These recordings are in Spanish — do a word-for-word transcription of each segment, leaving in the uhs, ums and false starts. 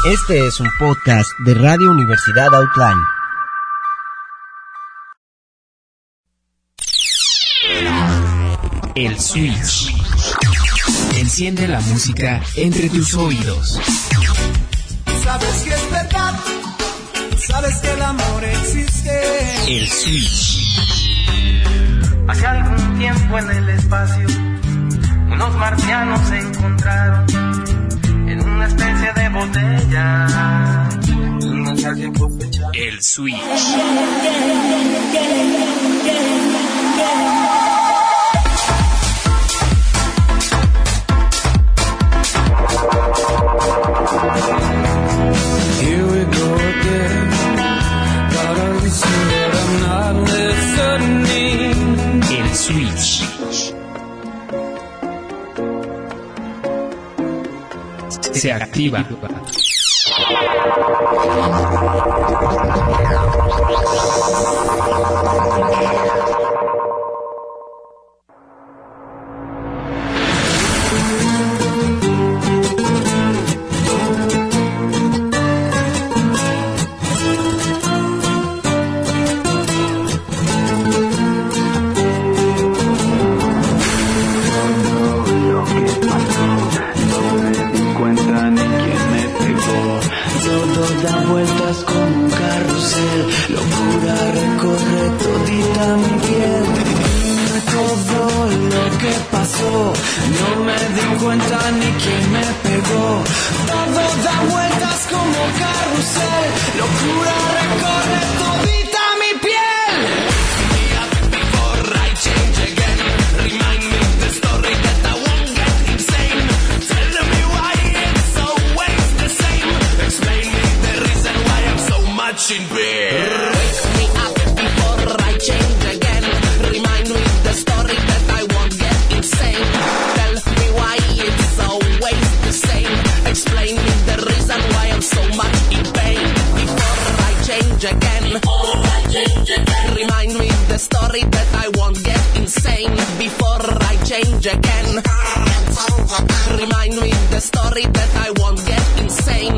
Este es un podcast de Radio Universidad Outline. El Switch. Enciende la música entre tus oídos. Sabes que es verdad, sabes que el amor existe. El Switch. Hace algún tiempo en el espacio, unos marcianos se encontraron en una especie de botella. El Switch. Here we go again. Gotta listen, but I'm not listening. El Switch. Se activa. Da vueltas como un carrusel, locura recorre todita mi piel. Dime todo lo que pasó, no me di cuenta ni quién me pegó. Todo da vueltas como un carrusel, locura recorre todita mi piel. In bed. Wake me up before I change again. Remind me the story that I won't get insane. Tell me why it's always the same. Explain me the reason why I'm so much in pain. Before I change again. Before I change again. Remind me the story that I won't get insane. Before I change again. Remind me the story that I won't get insane.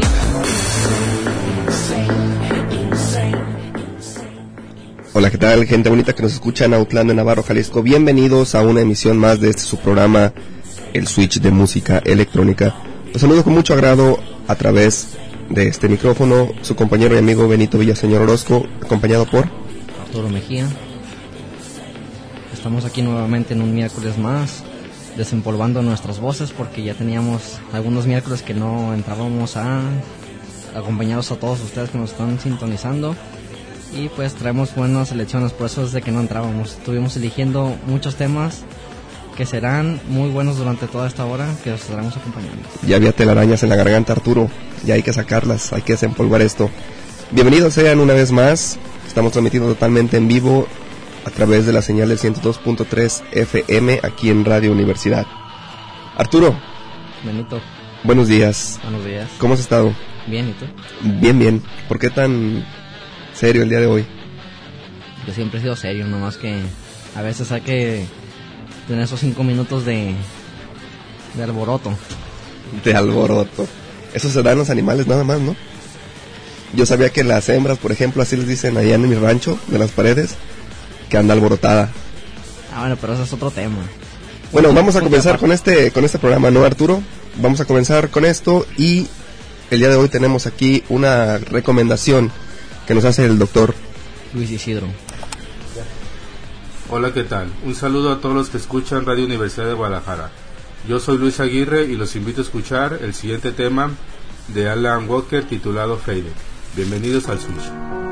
Hola, ¿qué tal, gente bonita que nos escucha en Autlán de Navarro, Jalisco? Bienvenidos a una emisión más de este su programa, El Switch de Música Electrónica. Los saludo con mucho agrado a través de este micrófono, su compañero y amigo Benito Villaseñor Orozco, acompañado por Arturo Mejía. Estamos aquí nuevamente en un miércoles más, desempolvando nuestras voces porque ya teníamos algunos miércoles que no entrábamos a acompañados a todos ustedes que nos están sintonizando. Y pues traemos buenas selecciones, por eso es de que no entrábamos. Estuvimos eligiendo muchos temas que serán muy buenos durante toda esta hora que os estaremos acompañando. Ya había telarañas en la garganta, Arturo. Ya hay que sacarlas, hay que desempolvar esto. Bienvenidos sean una vez más. Estamos transmitiendo totalmente en vivo a través de la señal del ciento dos punto tres F M aquí en Radio Universidad. Arturo. Benito. Buenos días. Buenos días. ¿Cómo has estado? Bien, ¿y tú? Bien, bien. ¿Por qué tan serio el día de hoy? Yo siempre he sido serio, nomás que a veces hay que tener esos cinco minutos de de alboroto. De alboroto. Eso se da en los animales nada más, ¿no? Yo sabía que las hembras, por ejemplo, así les dicen allá en mi rancho, de las paredes, que anda alborotada. Ah, bueno, pero ese es otro tema. Bueno, vamos a comenzar con este con este programa, ¿no, Arturo? Vamos a comenzar con esto y el día de hoy tenemos aquí una recomendación que nos hace el doctor Luis Isidro. Hola, ¿qué tal? Un saludo a todos los que escuchan Radio Universidad de Guadalajara. Yo soy Luis Aguirre y los invito a escuchar el siguiente tema de Alan Walker titulado Faded. Bienvenidos al Switch.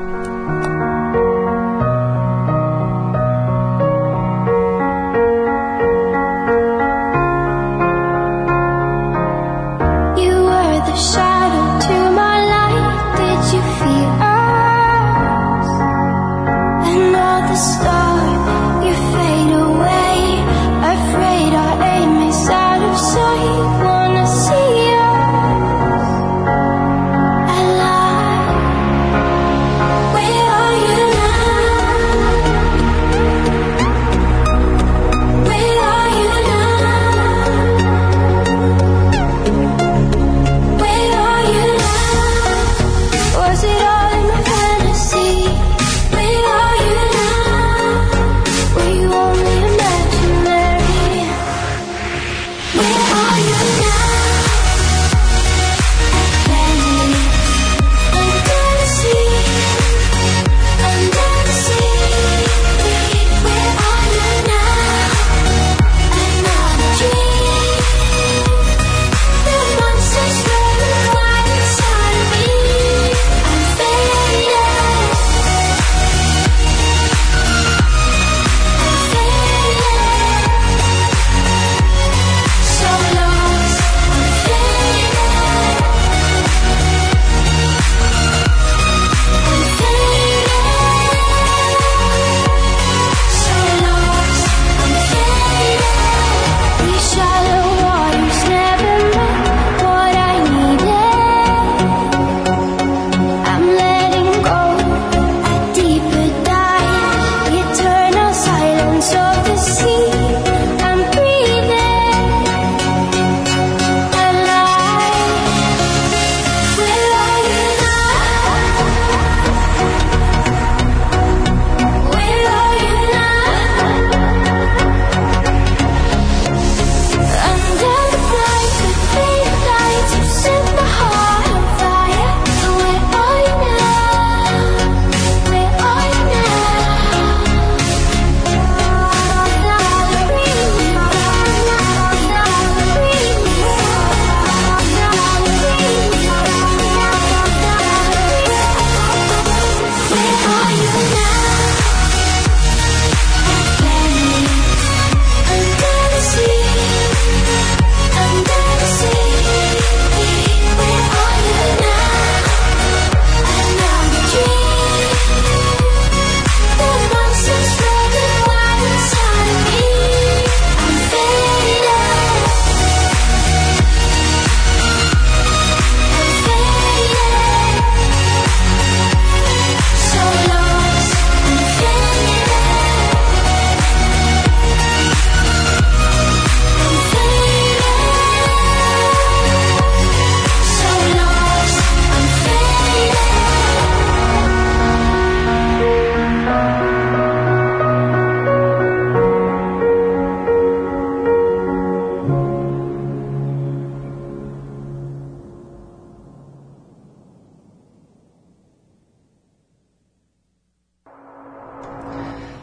Wanna see Where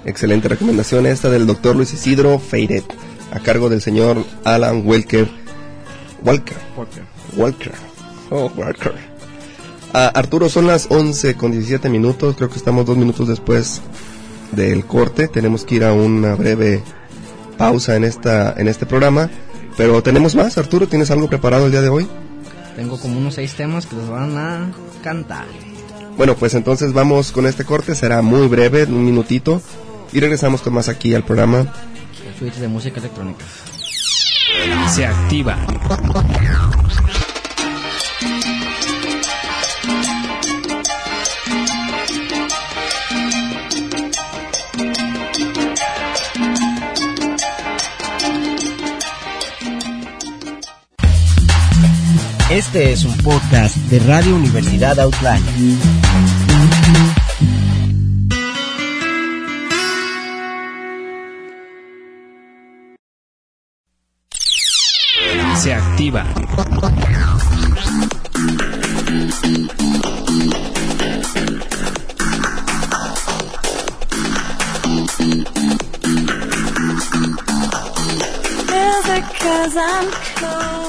Excelente recomendación esta del doctor Luis Isidro, Faded, a cargo del señor Alan Walker. Walker. Walker. Walker. Oh, Walker. Ah, Arturo, son las once con diecisiete minutos, creo que estamos dos minutos después del corte, tenemos que ir a una breve pausa en esta en este programa, pero tenemos más. Arturo, ¿tienes algo preparado el día de hoy? Tengo como unos seis temas que les van a cantar. Bueno, pues entonces vamos con este corte, será muy breve, un minutito, y regresamos con más aquí al programa El Switch de música electrónica. Se activa. Este es un podcast de Radio Universidad Outline. Se activa. Music 'cause I'm cold.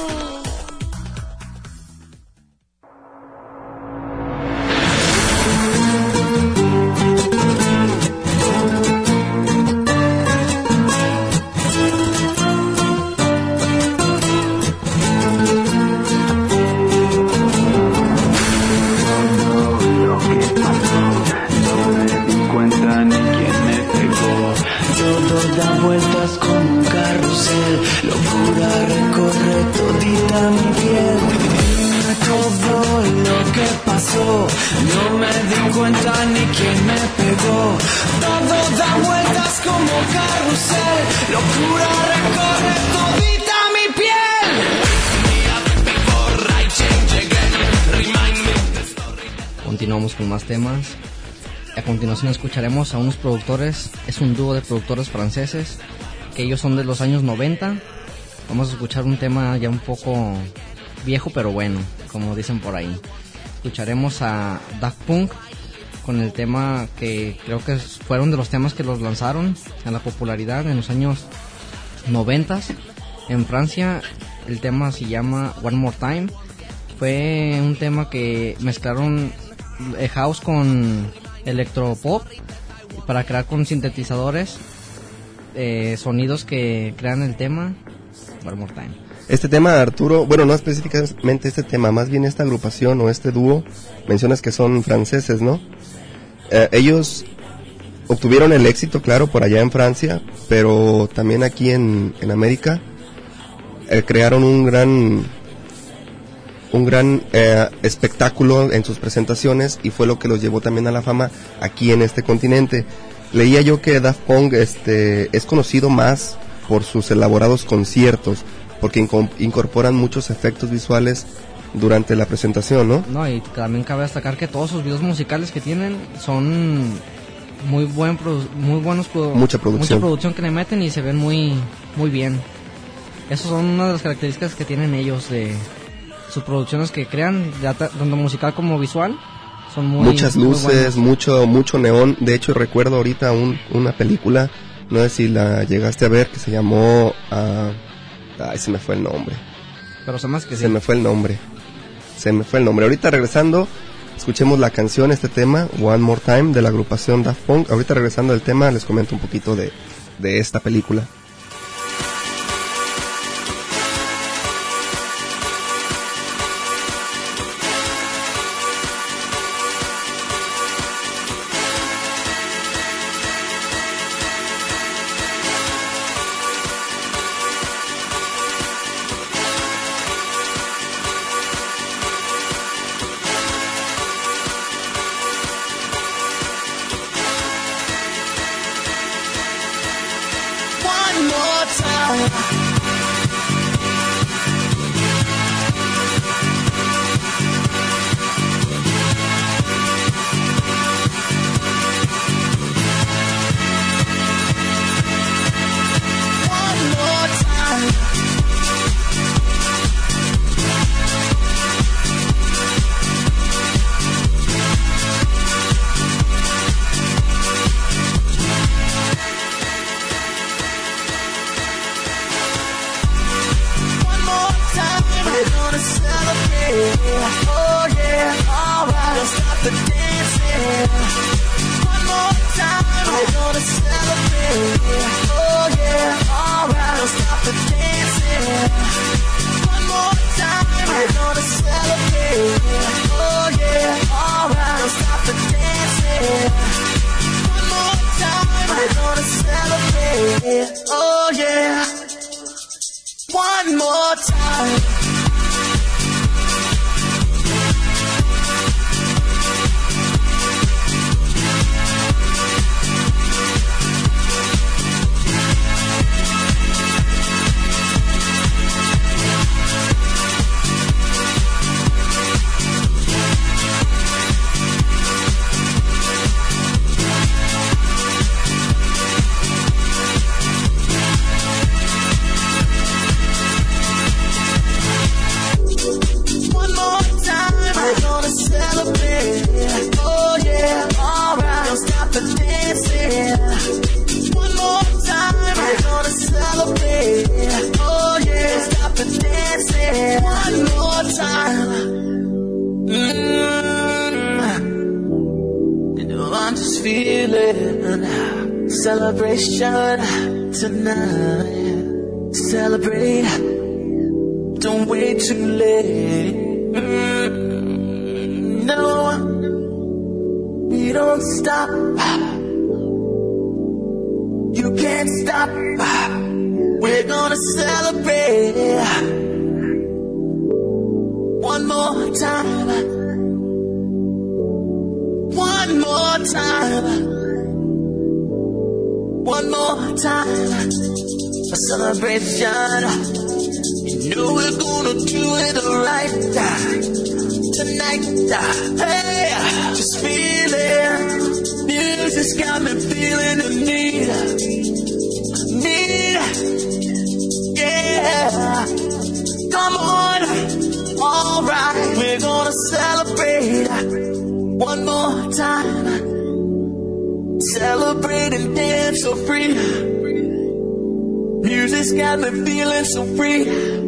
Continuamos con más temas. A continuación escucharemos a unos productores, es un dúo de productores franceses, que ellos son de los años noventa. Vamos a escuchar un tema ya un poco viejo pero bueno, como dicen por ahí. Escucharemos a Daft Punk con el tema que creo que fueron de los temas que los lanzaron a la popularidad en los años noventa. En Francia el tema se llama One More Time. Fue un tema que mezclaron house con electropop para crear con sintetizadores eh, sonidos que crean el tema One More Time. Este tema, Arturo, bueno, no específicamente este tema, más bien esta agrupación o este dúo, mencionas que son franceses, ¿no? Eh, ellos obtuvieron el éxito, claro, por allá en Francia, pero también aquí en, en América eh, crearon un gran un gran eh, espectáculo en sus presentaciones y fue lo que los llevó también a la fama aquí en este continente. Leía yo que Daft Punk este, es conocido más por sus elaborados conciertos, porque inco- incorporan muchos efectos visuales durante la presentación, ¿no? No, y también cabe destacar que todos sus videos musicales que tienen son muy buen produ- muy buenos produ- Mucha producción. mucha producción que le meten y se ven muy muy bien. Esas son una de las características que tienen ellos de sus producciones que crean, ya ta- tanto musical como visual, son muy muchas muy luces, buenas. mucho mucho neón. De hecho, recuerdo ahorita un, una película, no sé si la llegaste a ver, que se llamó uh, ay, se me fue el nombre. Pero se más que Se sí. me fue el nombre. Se me fue el nombre. Ahorita regresando, escuchemos la canción, este tema, One More Time, de la agrupación Daft Punk. Ahorita regresando al tema, les comento un poquito de, de esta película. One the dancing. One more time, we're gonna celebrate. Oh yeah, alright, don't stop the dancing. One more time, we're gonna celebrate. Oh yeah, alright, don't stop the dancing. One more time, we're gonna celebrate. Oh yeah, one more time. Celebration tonight. Celebrate. Don't wait too late. Mm, no, we don't stop. You can't stop. We're gonna celebrate. One more time. One more time. One more time, a celebration. You know we're gonna do it right tonight. Hey, just feel it. Music's got me feeling the need, need. Yeah, come on, all right. We're gonna celebrate one more time. Celebrate and dance so free. Music's got me feeling so free.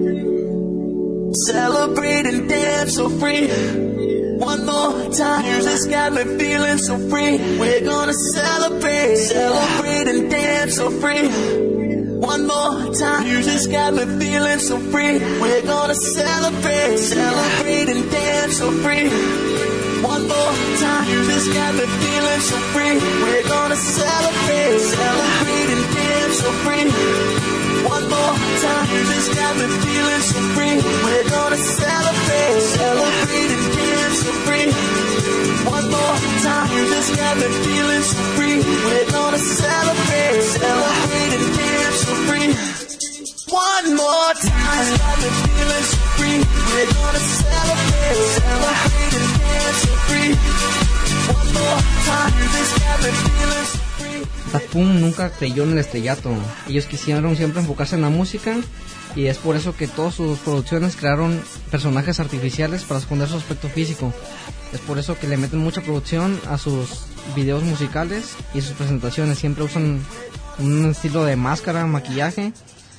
Celebrate and dance so free. One more time. Music's got me feeling so free. We're gonna celebrate. Celebrate and dance so free. One more time. Music's got me feeling so free. We're gonna celebrate. Celebrate and dance so free. One more time, music's got me feeling so free. We're gonna celebrate, celebrate and dance so free. One more time, music's got me feeling so free. We're gonna celebrate, celebrate and dance so free. One more time, music's got me feeling so free. We're gonna celebrate, celebrate and dance so free. One more time, got me feeling so free. We're gonna celebrate, celebrate and dance so free. One more time, this got me feeling so free. Daft Punk nunca creyó en el estrellato. Ellos quisieron siempre enfocarse en la música y es por eso que todas sus producciones crearon personajes artificiales para esconder su aspecto físico. Es por eso que le meten mucha producción a sus videos musicales y sus presentaciones. Siempre usan un estilo de máscara, maquillaje.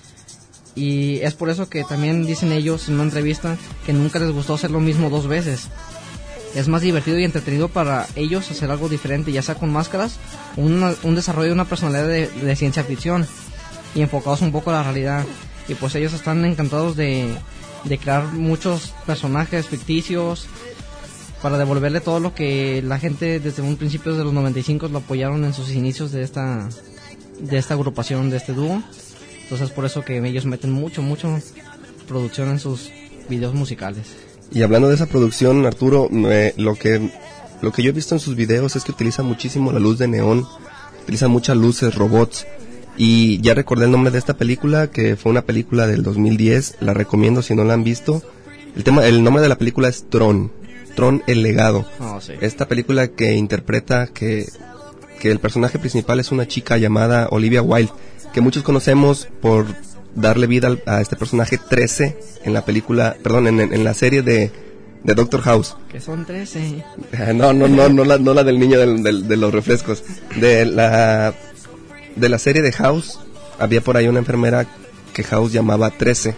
Y es por eso que también dicen ellos en una entrevista que nunca les gustó hacer lo mismo dos veces. Es más divertido y entretenido para ellos hacer algo diferente, ya sea con máscaras o una, un desarrollo de una personalidad de, de ciencia ficción y enfocados un poco a la realidad. Y pues ellos están encantados de, de crear muchos personajes ficticios para devolverle todo lo que la gente desde un principio de los noventa y cinco lo apoyaron en sus inicios de esta, de esta agrupación, de este dúo. Entonces por eso que ellos meten mucho, mucho producción en sus videos musicales. Y hablando de esa producción, Arturo, eh, lo que lo que yo he visto en sus videos es que utiliza muchísimo la luz de neón, utiliza muchas luces, robots. Y ya recordé el nombre de esta película, que fue una película del dos mil diez, la recomiendo si no la han visto. El tema, el nombre de la película es Tron, Tron el legado. Oh, sí. Esta película que interpreta que, que el personaje principal es una chica llamada Olivia Wilde, que muchos conocemos por darle vida al, a este personaje trece en la película, perdón, en, en la serie de, de Doctor House. Que son trece. No, no, no, no la, no la del niño del, del, de los refrescos. De la, de la serie de House, había por ahí una enfermera que House llamaba trece.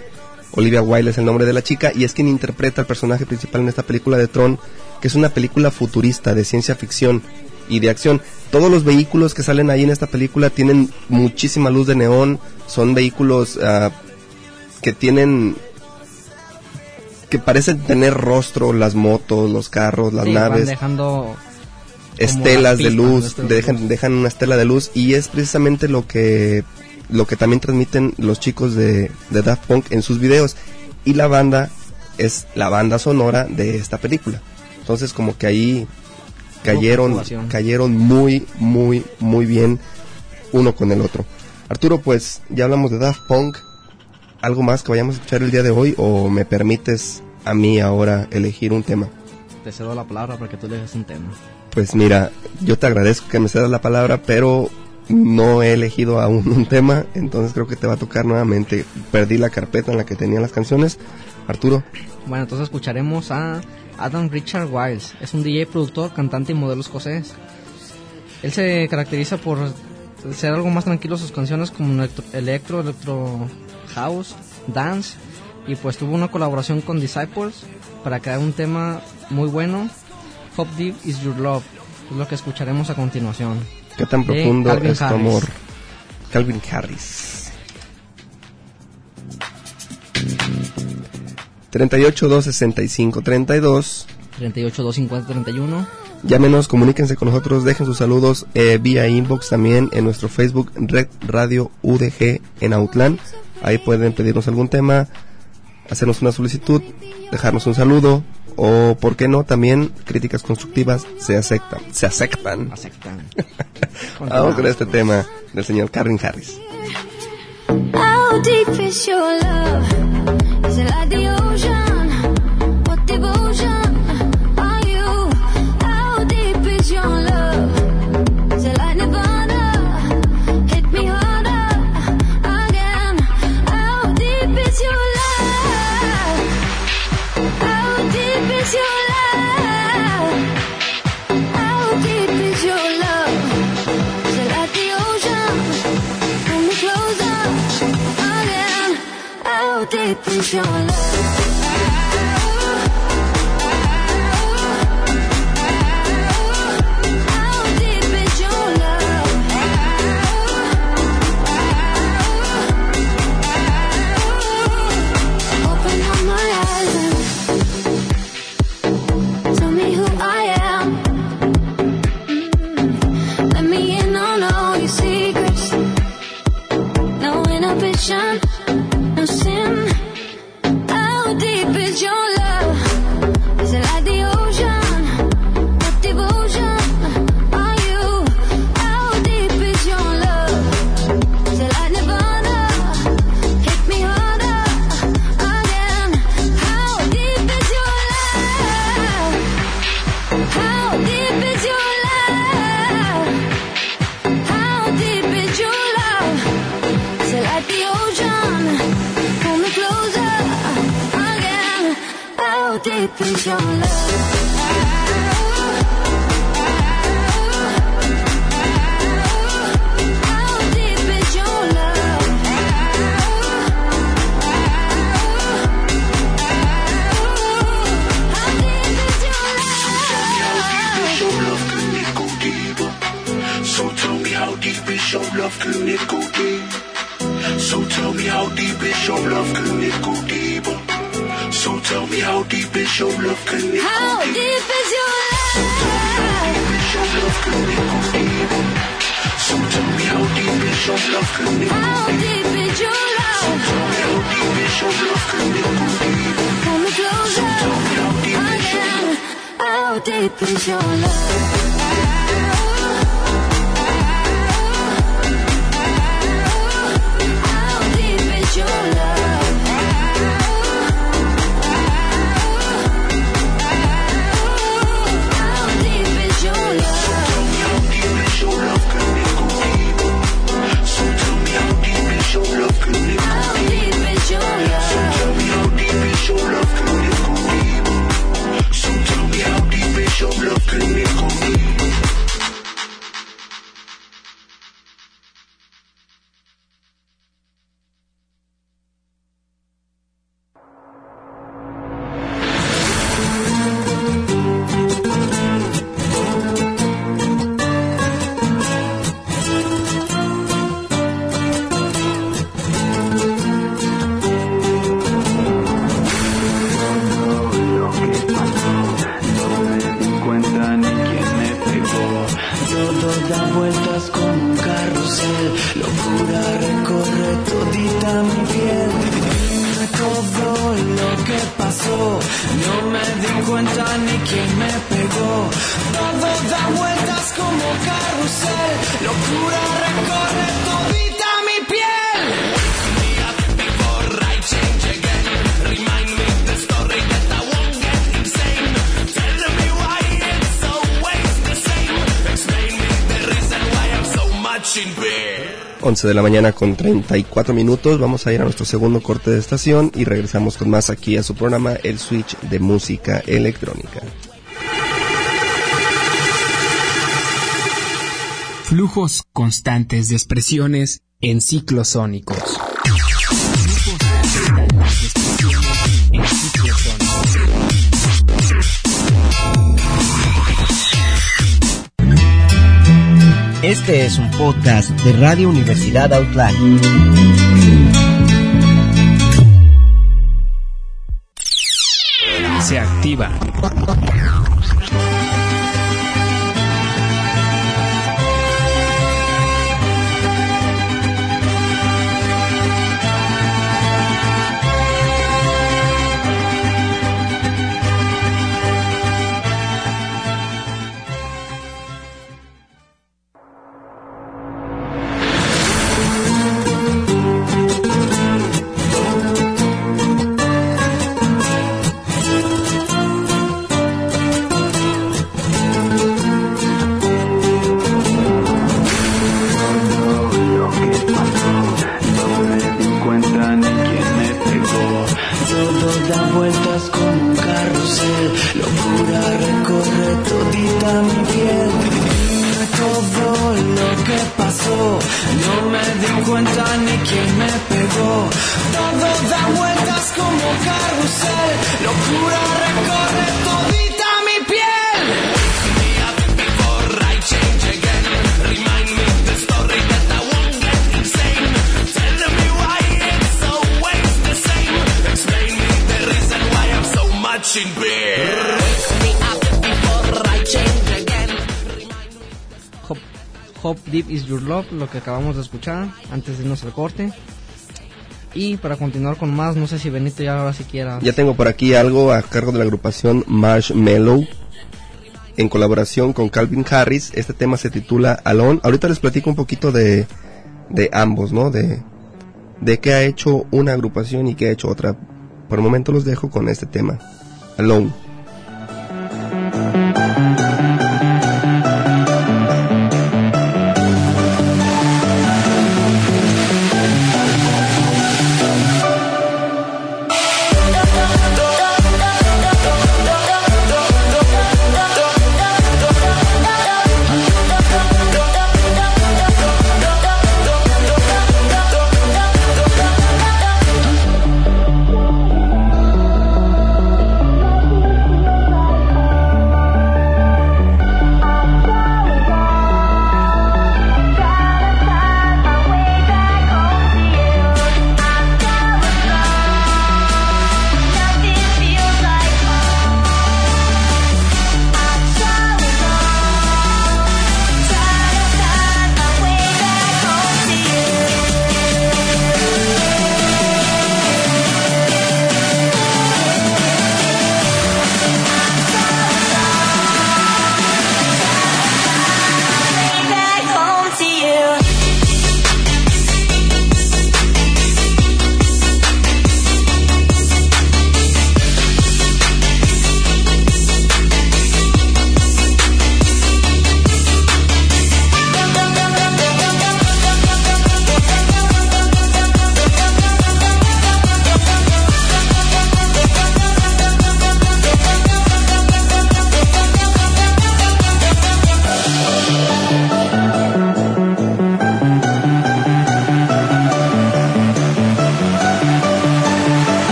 Olivia Wilde es el nombre de la chica, y es quien interpreta al personaje principal en esta película de Tron, que es una película futurista de ciencia ficción y de acción. Todos los vehículos que salen ahí en esta película tienen muchísima luz de neón, son vehículos uh, que tienen... que parecen tener rostro, las motos, los carros, las sí, naves. Van dejando estelas de luz, de dejan, dejan una estela de luz, y es precisamente lo que lo que también transmiten los chicos de, de Daft Punk en sus videos, y la banda es la banda sonora de esta película. Entonces como que ahí cayeron cayeron muy muy muy bien uno con el otro. Arturo, pues ya hablamos de Daft Punk. ¿Algo más que vayamos a escuchar el día de hoy, o me permites a mí ahora elegir un tema? Te cedo la palabra para que tú eliges un tema. Pues mira, yo te agradezco que me cedas la palabra, pero no he elegido aún un tema, entonces creo que te va a tocar nuevamente. Perdí la carpeta en la que tenía las canciones. Arturo. Bueno, entonces escucharemos a Adam Richard Wiles. Es un D J, productor, cantante y modelo escocés. Él se caracteriza por ser algo más tranquilo sus canciones, como electro, electro, electro house, dance, y pues tuvo una colaboración con Disciples para crear un tema muy bueno, How Deep Is Your Love, es lo que escucharemos a continuación. ¿Qué tan profundo es tu amor? Calvin Harris. treinta y ocho, dos sesenta y cinco, treinta y dos treinta y ocho, dos cincuenta, treinta y uno. Llámenos, comuníquense con nosotros, dejen sus saludos eh, vía inbox, también en nuestro Facebook Red Radio U D G en Autlán. Ahí pueden pedirnos algún tema, hacernos una solicitud, dejarnos un saludo, o por qué no, también críticas constructivas se aceptan. Se aceptan. Aceptan. Vamos con este tema del señor Calvin Harris. How deep is your love? Is it like the ocean? What devotion are you? How deep is your love? Is it like Nirvana? Hit me harder again. How deep is your love? How deep is your love? How deep is your love? Is it like the ocean? Pull me closer again. How deep is your love? No sin. How deep is your love? Is it like the ocean? What devotion are you? How deep is your love? Is it like Nirvana? Hit me harder again. How deep is your love? How deep is your love? How deep is your love? Is it like the ocean? Pull me closer again. How deep is your love? How deep is your love? How deep is your love? So tell me how deep is your love, can it go deep? So tell me how deep is your love, can it go deeper? So tell me how deep is your love, can it go deeper? How deep is your love? So tell me how deep is your love, can it go deeper? How deep is your love? So tell me how deep is your love, can it go deeper? Pull me closer again. How deep is your love? How deep is your love? How deep is your love? So tell me how deep is your love, can it go How deeper? deep is your So love? tell me how deep is your love, can it go deeper? So tell me how deep is your love, can it go deeper? cuenta ni quién me pegó. Todo da vueltas como carrusel, locura recorre todita mi piel. Wake me up before I change again. Remind me the story that I won't get insane. Tell me why it's always the same. Explain me the reason why I'm so much in pain. once de la mañana con treinta y cuatro minutos. Vamos a ir a nuestro segundo corte de estación y regresamos con más aquí a su programa El Switch de Música Electrónica. Flujos constantes de expresiones en ciclos sónicos. Flujos constantes de expresiones en ciclos sónicos. Este es un podcast de Radio Universidad Outline. Se activa. Deep Is Your Love, lo que acabamos de escuchar antes de irnos al corte. Y para continuar con más, no sé si Benito ya ahora sí quiera. Ya tengo por aquí algo a cargo de la agrupación Marshmello en colaboración con Calvin Harris. Este tema se titula Alone. Ahorita les platico un poquito de, de ambos, ¿no? De, de qué ha hecho una agrupación y qué ha hecho otra. Por el momento los dejo con este tema, Alone.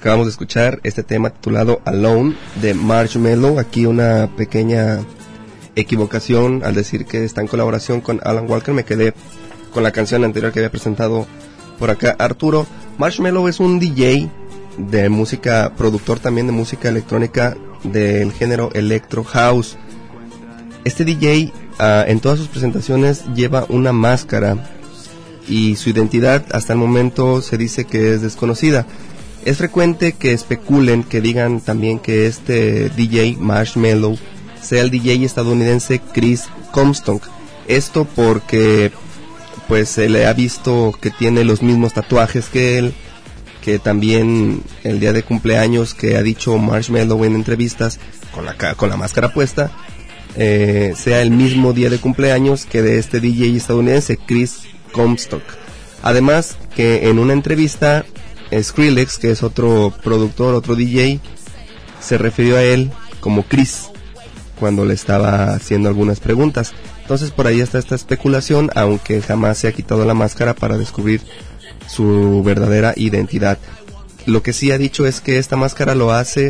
Acabamos de escuchar este tema titulado Alone de Marshmello. Aquí una pequeña equivocación al decir que está en colaboración con Alan Walker. Me quedé con la canción anterior que había presentado por acá Arturo. Marshmello es un D J de música, productor también de música electrónica del género Electro House. Este D J uh, en todas sus presentaciones lleva una máscara y su identidad hasta el momento se dice que es desconocida. Es frecuente que especulen, que digan también que este D J Marshmello sea el D J estadounidense Chris Comstock. Esto porque pues se le ha visto que tiene los mismos tatuajes que él, que también el día de cumpleaños que ha dicho Marshmello en entrevistas con la, con la máscara puesta, eh, sea el mismo día de cumpleaños que de este D J estadounidense Chris Comstock. Además que en una entrevista Skrillex, que es otro productor, otro D J, se refirió a él como Chris cuando le estaba haciendo algunas preguntas. Entonces por ahí está esta especulación, aunque jamás se ha quitado la máscara para descubrir su verdadera identidad. Lo que sí ha dicho es que esta máscara lo hace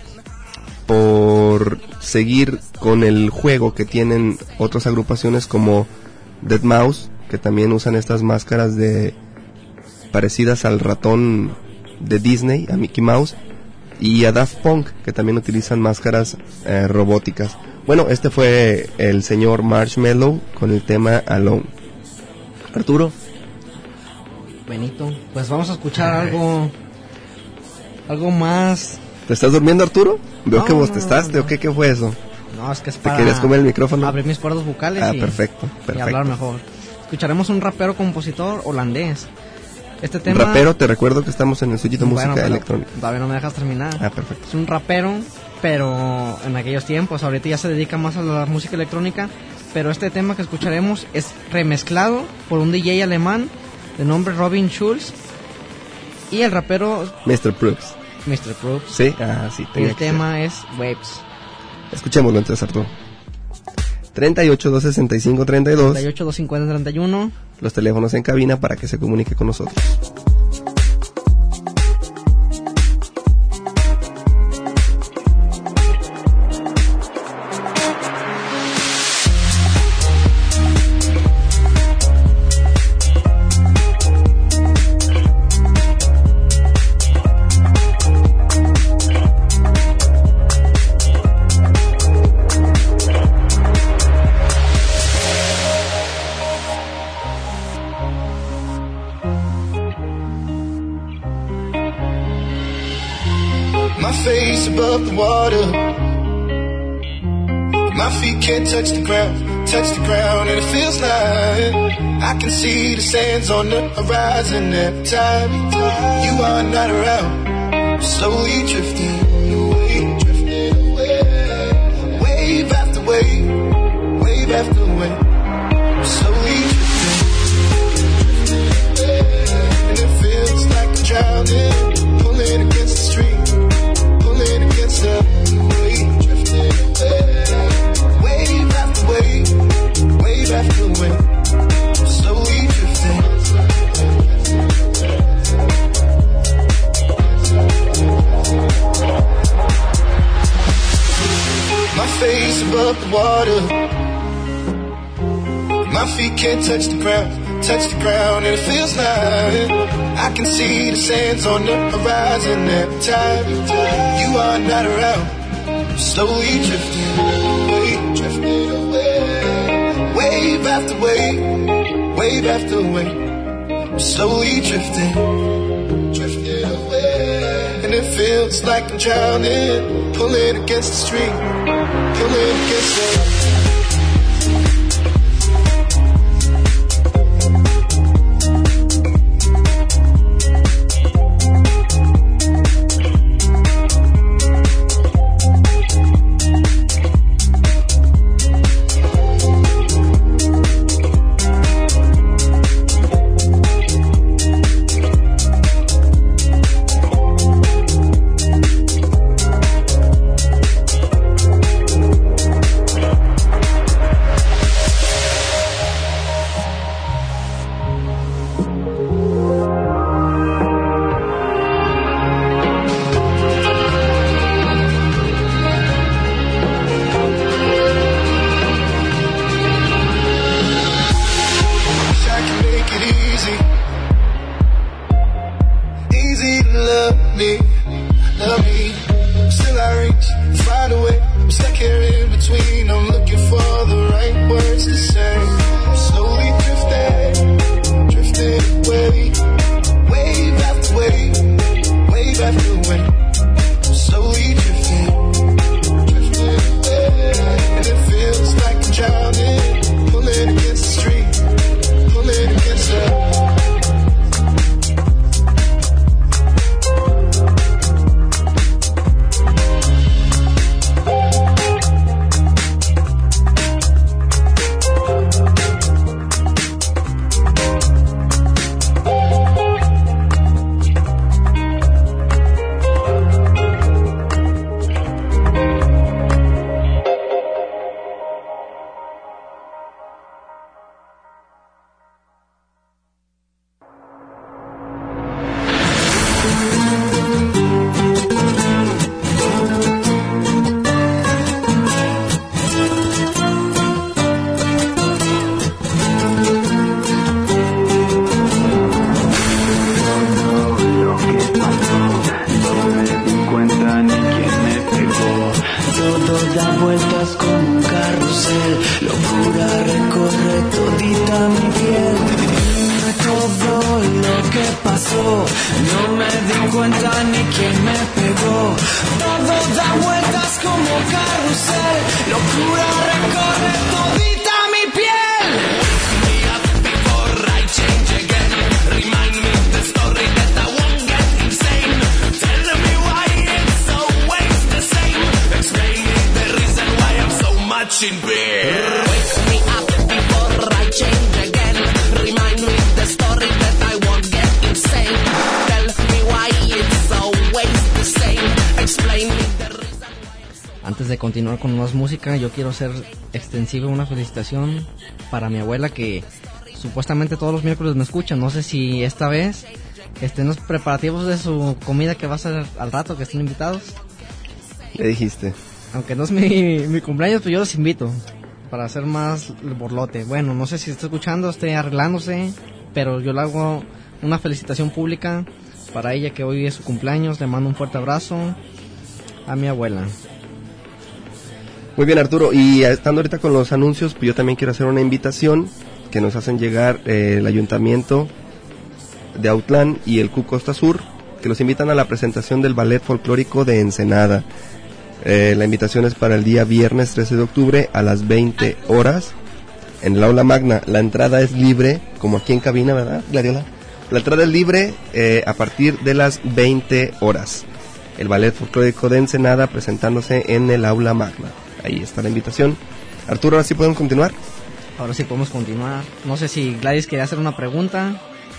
por seguir con el juego que tienen otras agrupaciones como deadmau five, que también usan estas máscaras de parecidas al ratón de Disney, a Mickey Mouse, y a Daft Punk, que también utilizan máscaras eh, robóticas. Bueno, este fue el señor Marshmello con el tema Alone. Arturo. Benito, pues vamos a escuchar algo algo más. ¿Te estás durmiendo, Arturo? Veo No, que vos no, te estás, no. ¿o qué, qué fue eso? No, es que es ¿Te para querías comer el micrófono? abrir mis cuerdas vocales Ah, y, perfecto, y perfecto. hablar mejor. Escucharemos un rapero compositor holandés. Este tema... Rapero, te recuerdo que estamos en el suyo de música Bueno, pero electrónica. todavía no me dejas terminar. Ah, perfecto. Es un rapero, pero en aquellos tiempos, ahorita ya se dedica más a la música electrónica, pero este tema que escucharemos es remezclado por un D J alemán de nombre Robin Schulz y el rapero mister Probst. mister Probst. Sí, ah, sí. Y tenía el que tema ser. es Waves. Escuchémoslo entonces, Arturo. treinta y ocho, doscientos sesenta y cinco, treinta y dos. treinta y ocho, doscientos cincuenta, treinta y uno. Los teléfonos en cabina para que se comunique con nosotros. Face above the water, my feet can't touch the ground, touch the ground, and it feels like I can see the sands on the horizon every time you are not around. Slowly drifting away, drifting away, wave after wave, wave after wave, slowly drifting, and it feels like I'm drowning, pulling against the stream. Against the wave, drifting away, wave after wave, wave after wave, slowly drifting. My face above the water, my feet can't touch the ground, touch the ground, and it feels like I can see the sands on the horizon every time you are not around. Slowly drifting away, drifting away, wave after wave, wave after wave, slowly drifting, drifting away, and it feels like I'm drowning, pulling against the stream, pulling against the como un carrusel, locura recorre todita mi piel. Dime todo lo que pasó, no me di cuenta ni quién me pegó. Todo da vueltas como un carrusel, locura recorre todita mi piel. Wake me up before I change again. Remind me the story that I won't get insane. Tell me why it's always the same. Explain me the reason why I'm so much in pain. Wake me up before I change again. Remind me the story that I won't get insane. Tell me why it's always the same. Explain me the reason why I'm so... Antes de continuar con más música, yo quiero hacer extensiva una felicitación para mi abuela que supuestamente todos los miércoles me escuchan. No sé si esta vez estén los preparativos de su comida que va a ser al rato, que estén invitados. ¿Qué dijiste? Aunque no es mi, mi cumpleaños, pues yo los invito para hacer más el borlote. Bueno, no sé si está escuchando, esté arreglándose, pero yo le hago una felicitación pública para ella que hoy es su cumpleaños. Le mando un fuerte abrazo a mi abuela. Muy bien, Arturo, y estando ahorita con los anuncios, pues yo también quiero hacer una invitación que nos hacen llegar eh, el Ayuntamiento de Autlán y el C U Costa Sur, que los invitan a la presentación del Ballet Folclórico de Ensenada. Eh, la invitación es para el día viernes trece de octubre a las veinte horas en el Aula Magna. La entrada es libre, como aquí en cabina, ¿verdad, Gladiola? La entrada es libre eh, a partir de las veinte horas. El Ballet Folclórico de Ensenada presentándose en el Aula Magna. Ahí está la invitación. Arturo, ¿ahora sí podemos continuar? Ahora sí podemos continuar. No sé si Gladys quería hacer una pregunta.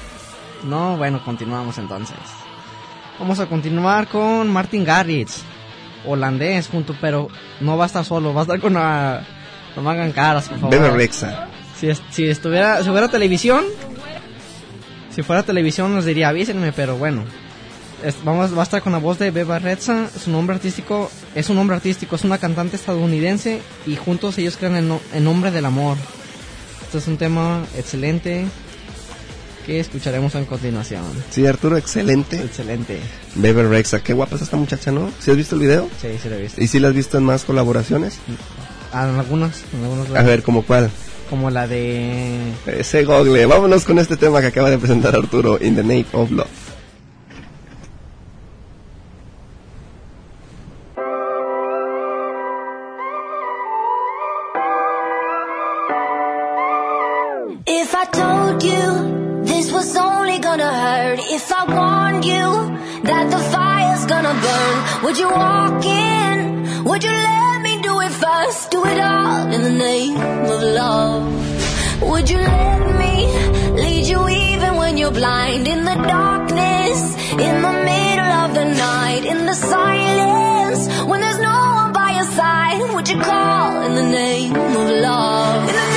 No, bueno, continuamos entonces. Vamos a continuar con Martin Garrix, holandés, junto, pero no va a estar solo, va a estar con la... No me hagan caras, por favor. Bebe Rexha. Si, es, si estuviera, si fuera televisión, si fuera televisión nos diría avísenme, pero bueno. Es, vamos, va a estar con la voz de Bebe Rexha. Su nombre artístico es un nombre artístico, es una cantante estadounidense y juntos ellos crean el, no, el nombre del amor. Este es un tema excelente que escucharemos en continuación. Sí, Arturo, excelente. Excelente. Bebe Rexha, qué guapa es esta muchacha, ¿no? ¿Sí has visto el video? Sí, sí lo he visto. ¿Y si la has visto en más colaboraciones? Ah, en algunas, en algunas. A ver, ¿como cuál? Como la de... Ese Google. Vámonos con este tema que acaba de presentar Arturo, In the Name of Love. If I told you this was only gonna hurt, if I warned you that the fire's gonna burn, would you walk in? Would you let me do it first? Do it all in the name of love. Would you let me lead you even when you're blind? In the darkness, in the middle of the night, in the silence, when there's no one by your side, would you call in the name of love? In the name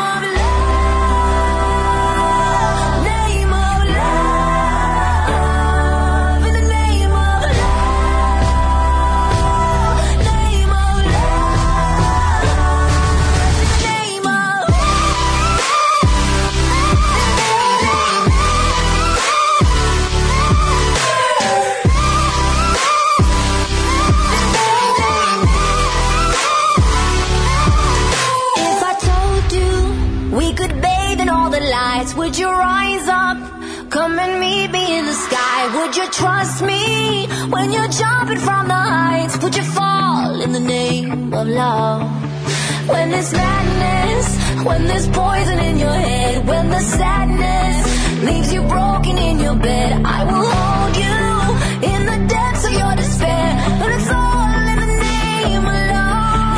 would you rise up, come and meet me in the sky? Would you trust me when you're jumping from the heights? Would you fall in the name of love? When there's madness, when there's poison in your head, when the sadness leaves you broken in your bed, I will hold you in the depths of your despair. But it's all in the name of love.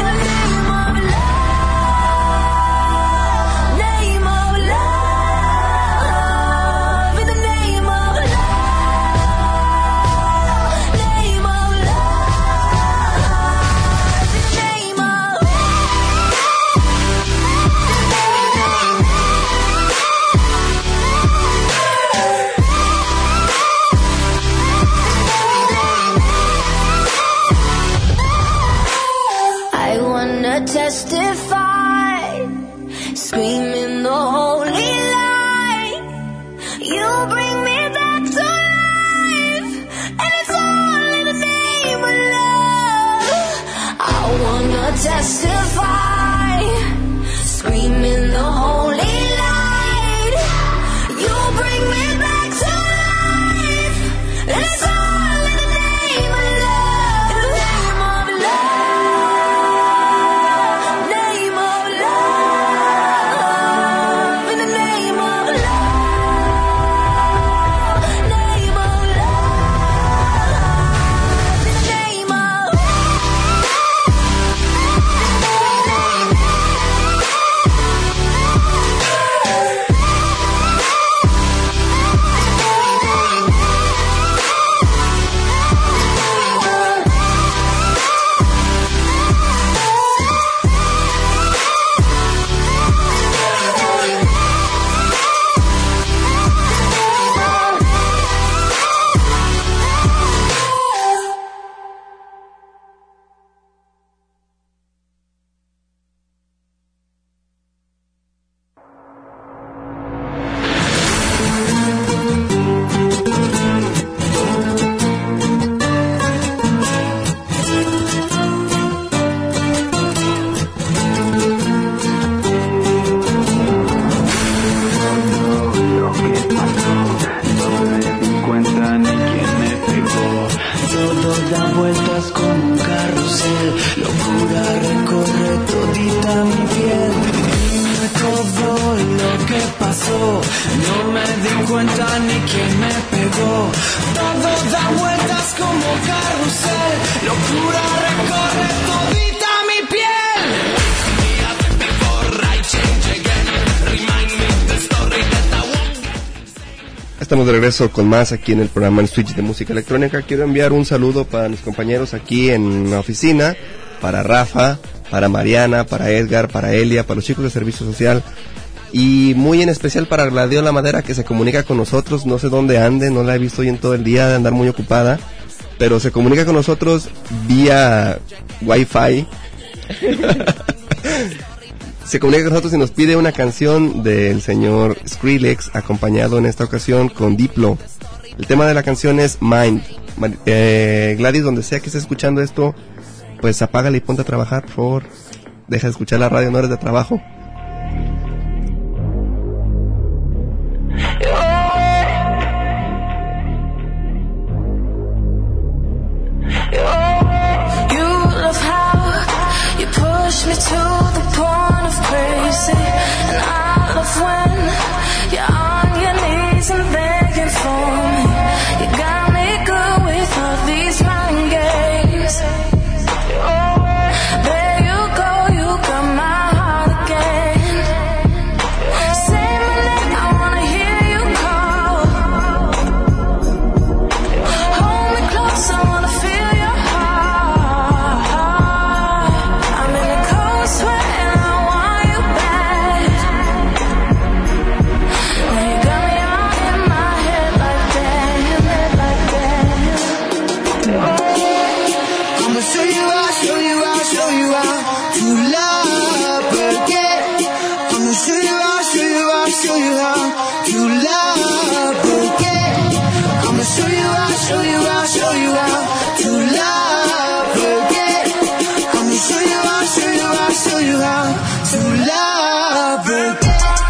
Testify, screaming the holy light. You bring me back to life, and it's all in the name of love. I wanna testify. estamos de regreso con más aquí en el programa El Switch de Música Electrónica. Quiero enviar un saludo para mis compañeros aquí en la oficina, para Rafa, para Mariana, para Edgar, para Elia, para los chicos de Servicio Social y muy en especial para Gladiola Madera, que se comunica con nosotros. No sé dónde ande, no la he visto hoy en todo el día, de andar muy ocupada, pero se comunica con nosotros vía Wi-Fi. Se comunica con nosotros y nos pide una canción del señor Skrillex, acompañado en esta ocasión con Diplo. El tema de la canción es Mind. Eh, Gladys, donde sea que estés escuchando esto, pues apágale y ponte a trabajar, por favor. Deja de escuchar la radio, no eres de trabajo. Me to the point of crazy, and I love when you're on your knees and begging for me. You got me good with all these mind games. There you go, you got my heart again. Say my name, I wanna hear you call. Hold me close, I wanna feel your heart. I'm in a cold sweat and I want you back. Now you got me all in my head like that, like that. I'ma show you out, show you out, show you out to love again. I'ma show you out, show you out, show you out to love again. I'ma show you out, show you out, show you out to love again. I'ma show you out, show you out, show you out to love again.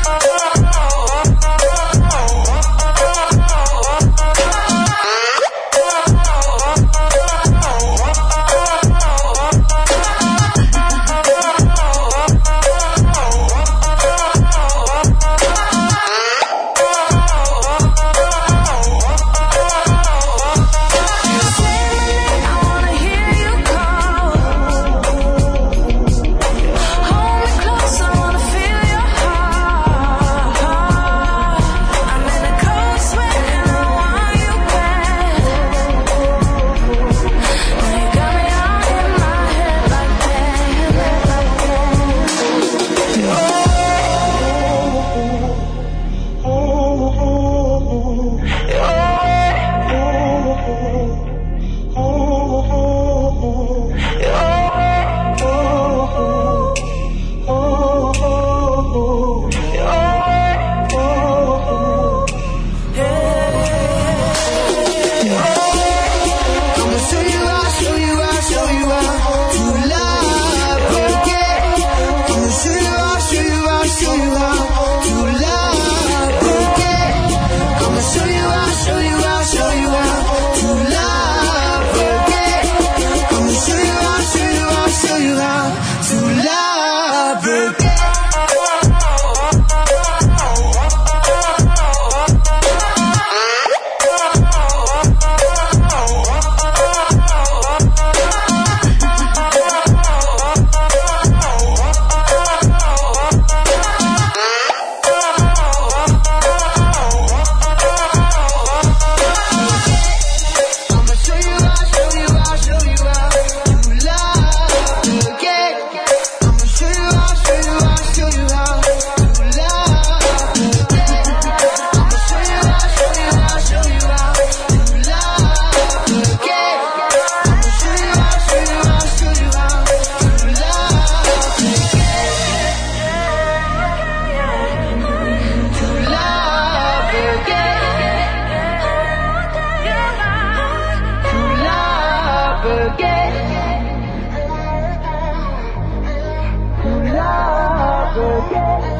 I wanna hear you call. Hold me close, I wanna feel your heart. I'm in a cold sweat and I want you back. Now you got me all in my head like that, like I'ma show you out, show you out, show you out to love again. I'ma show you out, show you out, show you out to love again. I'ma show you out, show you out, show you out to love again. I'ma show you out, show you out, show you out to love again. I'ma show you out, show you out, show you out to love again. I'ma show you out, show you out, show you out to love again. I'ma show you out, show you out, show you out to love again. I'ma show you out, show you out, show you out to love again. To love again. To love again. To love again.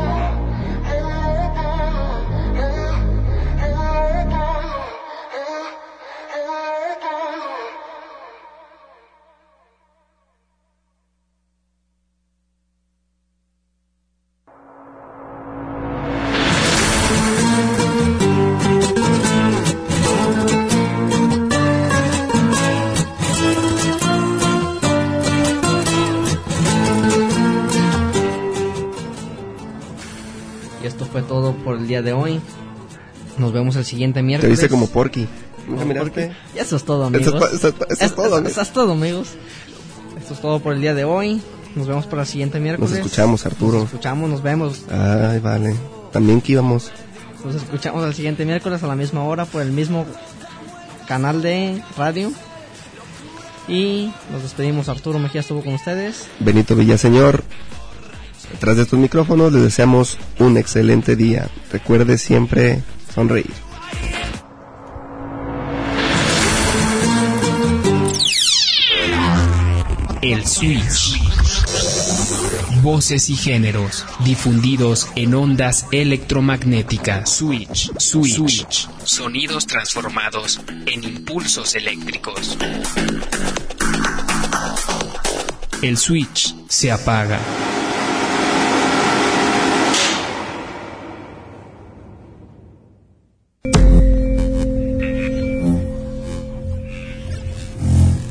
Y esto fue todo por el día de hoy. Nos vemos el siguiente Te miércoles. viste como Porky. ¿Nunca No, miraste? porque- y eso es todo, amigos. Eso es, eso es- eso es todo, Eso, amigos. eso es todo, amigos. Esto es todo por el día de hoy. Nos vemos para el siguiente miércoles. Nos escuchamos, Arturo. Nos escuchamos, nos vemos. Ay, vale. También que íbamos. Nos escuchamos el siguiente miércoles a la misma hora por el mismo canal de radio. Y nos despedimos. Arturo Mejía estuvo con ustedes. Benito Villaseñor. Detrás de estos micrófonos les deseamos un excelente día. Recuerde siempre sonreír. El Switch. Voces y géneros difundidos en ondas electromagnéticas. Switch, switch, switch. Sonidos transformados en impulsos eléctricos. El switch se apaga.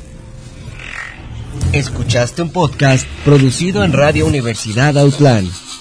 Escuchaste un podcast producido en Radio Universidad Outland.